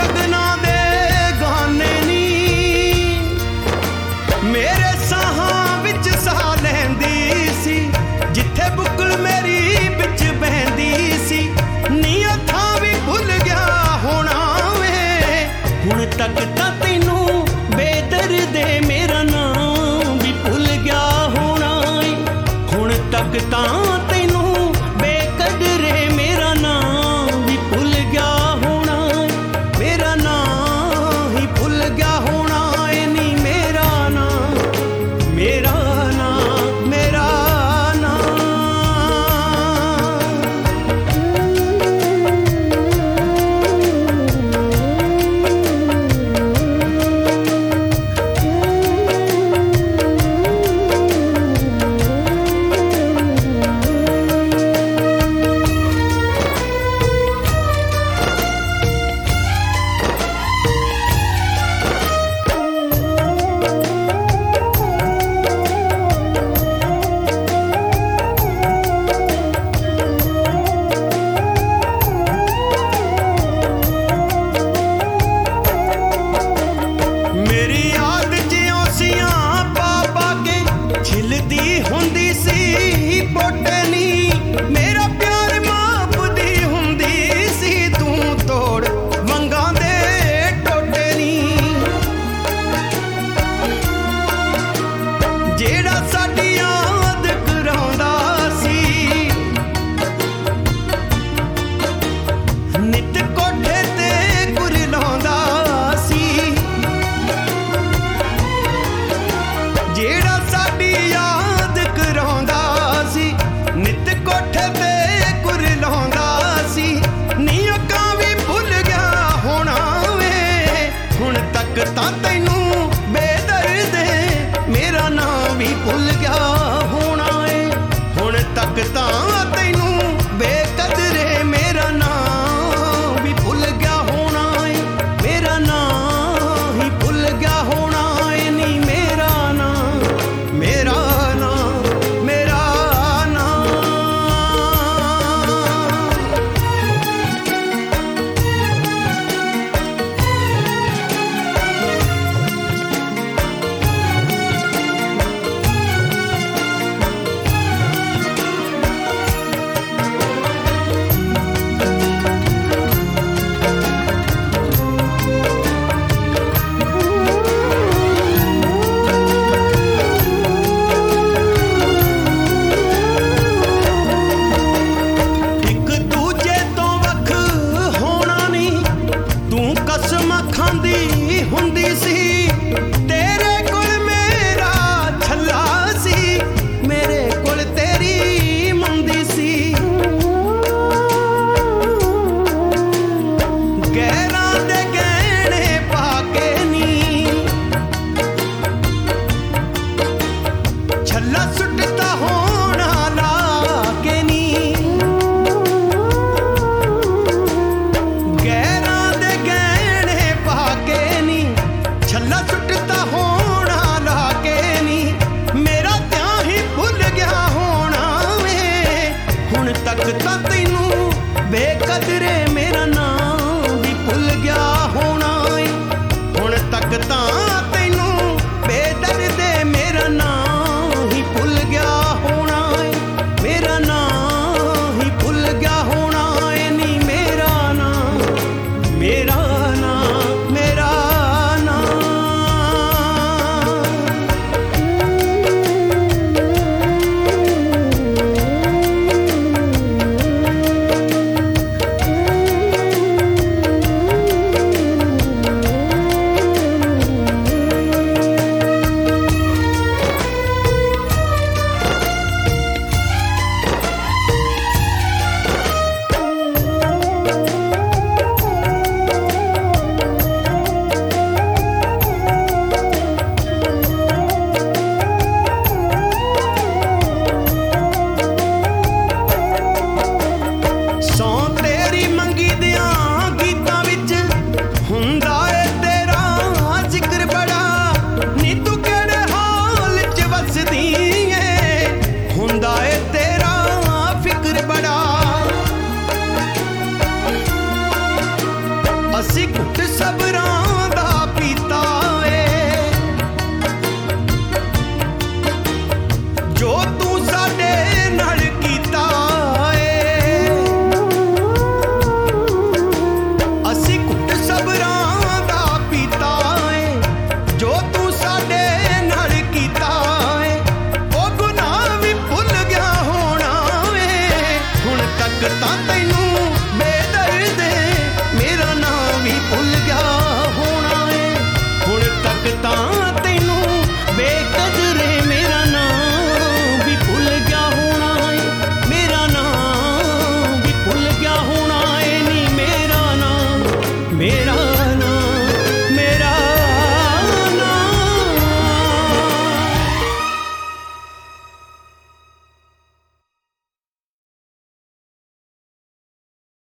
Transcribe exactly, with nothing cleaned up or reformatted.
ਗਗਨਾਂ ਦੇ ਗਾਨੇ ਨੀ ਮੇਰੇ ਸਾਹਾਂ ਵਿੱਚ ਸਾਹ ਲੈਂਦੀ ਸੀ ਜਿੱਥੇ ਬੁੱਕਲ ਮੇਰੀ ਵਿੱਚ ਬਹਿੰਦੀ ਸੀ ਨੀ ਅੱਖਾਂ ਵੀ ਭੁੱਲ ਗਿਆ ਹੋਣਾ ਵੇ ਹੁਣ ਤੱਕ ਤਾਂ ਤੈਨੂੰ ਬੇਦਰਦੇ ਮੇਰਾ ਨਾਮ ਵੀ ਭੁੱਲ ਗਿਆ ਹੋਣਾ ਏ ਹੁਣ ਤੱਕ ਤਾਂ ਤੈਨੂੰ ਬੇਕਦਰੇ ਮੇਰਾ ਨਾਮ ਵੀ ਭੁੱਲ ਗਿਆ ਹੋਣਾ ਏ ਮੇਰਾ ਨਾਮ ਹੀ ਭੁੱਲ ਗਿਆ ਹੋਣਾ ਏ ਨੀ ਮੇਰਾ ਨਾਮ ਮੇਰਾ ਨਾਮ ਮੇਰਾ ਹੁੰਦੀ ਸੀ ਪੋਟੇ ਨੀ ਮੇਰਾ ਪਿਆਰ ਮਾਪਦੀ ਹੁੰਦੀ ਸੀ ਤੂੰ ਤੋੜ ਵੰਗਾਂ ਦੇ ਟੋਟੇ ਨੀ ਜਿਹੜਾ ਸਾਡੀ ਯਾਦ ਕਰਾਉਂਦਾ ਸੀ ਨਿੱਤ ਕੋਠੇ ਤੇ ਕੁਰਲਾਉਂਦਾ ਸੀ ਜਿਹੜਾ ਸਾਡੀ ਯਾਦ ਕਰਾਉਂਦਾ ਸੀ ਨਿੱਤ ਕੋਠੇ ਤੇ ਕੁਰਲਾਉਂਦਾ ਸੀ ਨੀ ਅੱਖਾਂ ਵੀ ਭੁੱਲ ਗਿਆ ਹੋਣਾ ਵੇ ਹੁਣ ਤੱਕ ਤਾਂ ਤੈਨੂੰ ਬੇਦਰਦੇ ਮੇਰਾ ਨਾਂ ਵੀ ਭੁੱਲ ਗਿਆ ਹੋਣਾ ਏ ਹੁਣ ਤੱਕ ਤਾਂ ਤੈਨੂੰ ਬੇਕਦਰੇ ਮੇਰਾ ਨਾਂ ਵੀ ਭੁੱਲ ਗਿਆ ਹੋਣਾ ਏ ਮੇਰਾ ਨਾਂ ਹੀ ਭੁੱਲ ਗਿਆ ਹੋਣਾ ਏ ਨੀ ਮੇਰਾ ਨਾਂ ਮੇਰਾ ਘੁੱਟ ਸਭ